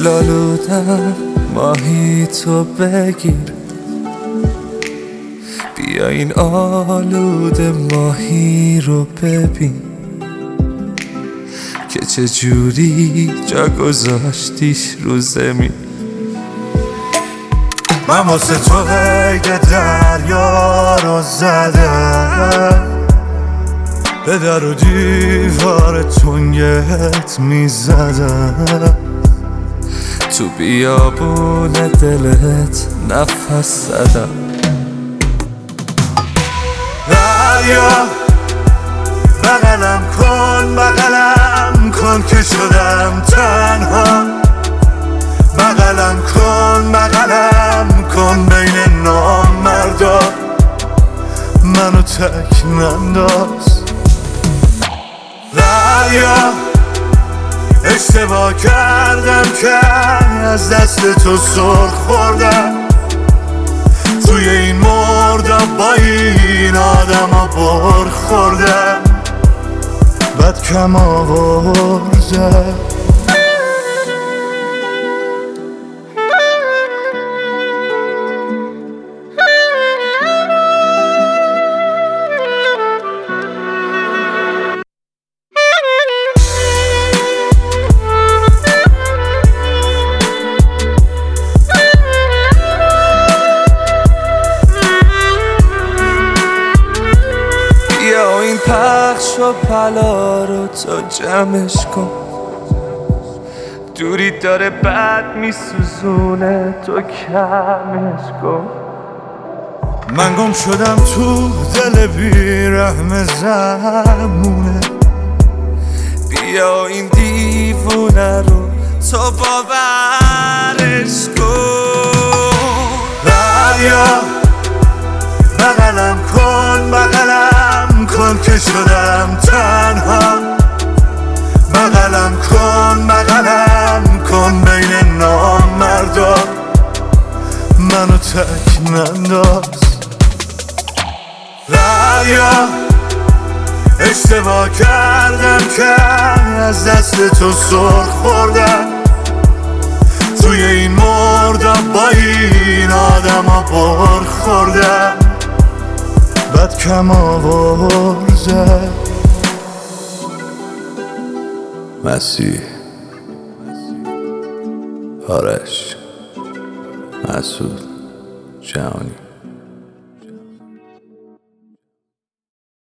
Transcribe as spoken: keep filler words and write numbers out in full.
دل آلودم ماهی تو بگیر، بیا این آلوده ماهی رو ببین که چجوری جا گذاشتیش رو زمین. من واسه تو قید دریا رو زدم، به در و دیوار تنگت میزدم، تو بیابون دلت نفس زدم. دریا بغلم کن بغلم کن که شدم تنها، بغلم کن بغلم کن بین نامردا، منو تک ننداز. دریا اشتباه کردم که از دست تو سر خوردم، توی این مردم با این آدم ها بر خوردم، بد کم آوردم. بیا این پخش و پلا رو تو جمعش کن، دوری داره بد میسوزونه تو کمش کن. من گم شدم تو دل بیرحم زمونه، بیا این دیوونه رو تو باورش کن. دریا بغلم کن بغلم کن که شدم تنها، بغلم کن بغلم کن بین نامردا، منو تک ننداز. دریا اشتباه کردم که از دست تو سر خوردم، توی این مردم با این آدم ها بر خوردم، بد کم آورده. مسیح، آرش، مسعود، جهانی.